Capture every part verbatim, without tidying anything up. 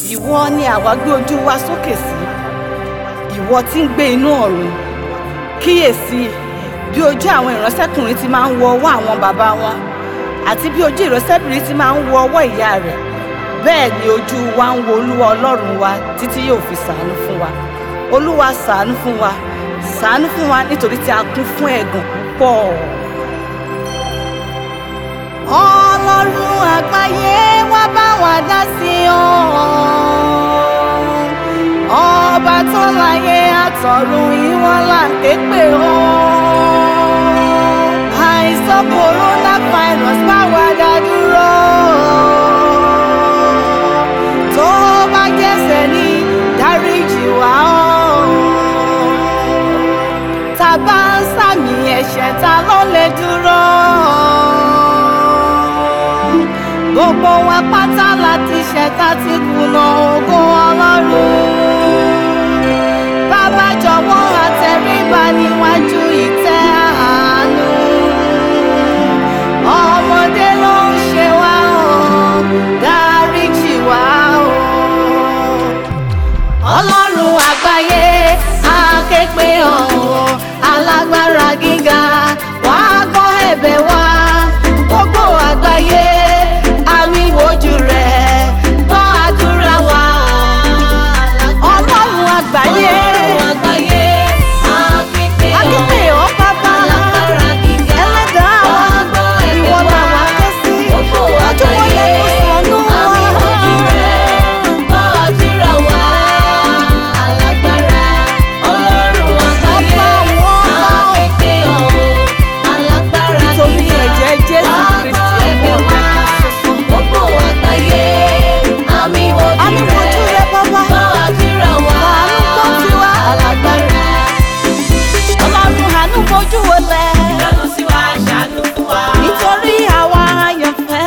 ìwọ ni àwa gbé ojú wa sókè sí, ìwọ tí ń gbé inú ọ̀run. Kíyèsí bí ojú àwọn ìránṣẹ́kùnrin ti máa ń wo ọwọ́ àwọn bàbá wọn àti bí ojú ìránṣẹ́bìnrin ti máa ń wo ọwọ́ ìyá rẹ̀, bẹ́ẹ̀ ni ojú wa ń wo Olúwa Ọlọ́run wa títí yóò fi ṣàánú fún wa. Olúwa ṣàánú fún wa, ṣàánú fún wa nítorí tí a kún fún ẹ̀gàn púpọ̀. Ọlọ́run àgbáyé wá bá wa dá sí ọ, ọba tó láyé àtọ̀run ìwọ là ń ké pè ọ́. Àìsàn coronavirus bá wa dá dúró, tó bá jẹ́ṣẹ̀ ní dáríjì wá ọ́. Tá bá ń sàmì ẹ̀ṣẹ̀ ta ló lè dúró? Gbogbo wa pátá láti ṣẹ̀ tá ti kùnà ògo Ọlọ́run. Bàbá jọ̀wọ́ àtẹríba níwájú ìtẹ́ àánú. Ọmọdé ló ń ṣe wá o, dáríjì wá o. Ọlọ́run àgbáyé a ké pè ọ́, alágbára gíga wá gbọ́ ẹ̀bẹ̀ wa. Gbogbo àgbáyé ojú rẹ̀ gbọ́ àdúrà wa. Ọlọ́run àgbáyé akéde ọ́ bàbá ẹlẹ́dàá wa, ìwọ làwa ké sí, ojú wọlé kò sọnù wa. Nítorí ẹ̀jẹ̀ Jésù Kristi ọmọ rẹ̀ kan ṣoṣo. Àmì wojú rẹ bàbá, àánú tó ti wá alágbára. Ọlọ́run àánú mojú wọlé, nítorí àwa àyànfẹ́.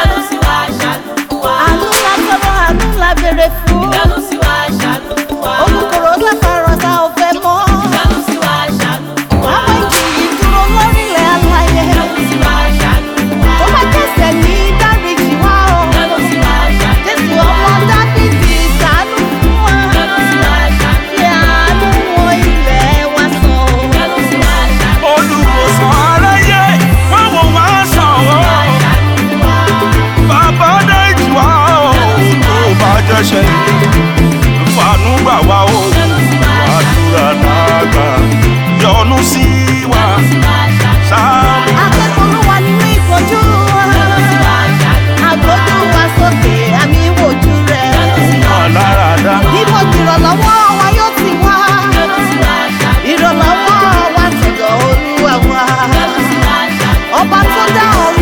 Àánú la tọrọ, àánú la béèrè fún. Olùkóró lápárọ̀ tá ò fẹ́ mọ́. Àwọn ìjì yìí dúró lórílẹ̀ aláyé. Tó bá jẹ́ṣẹ̀ ní dáríjì wá o. Jésù ọmọ Dáfídì ṣàánú fún wa. Fi àánú wọ ilẹ̀ wa sàn. Olùwòsàn aráyé wá wò wá sàn wọ́n. Bàbá dáríjì wá o, tó bá jẹ́ṣẹ̀ fàánú gbà wá o. Àdúrà nàgbà yọ́nú sí wa. Ṣàánú. Akẹ́kọ̀ọ́ Olúwa nínú ìpọ́njú wa. Àgbójú wa sókè, àmì ìwòjú rẹ̀. Aláràdá. Níbo ìrànlọ́wọ́ wa yóò ti wá? Ìrànlọ́wọ́ wa tọ̀dọ̀ Olúwa wa. Ọba tó dá ọ̀run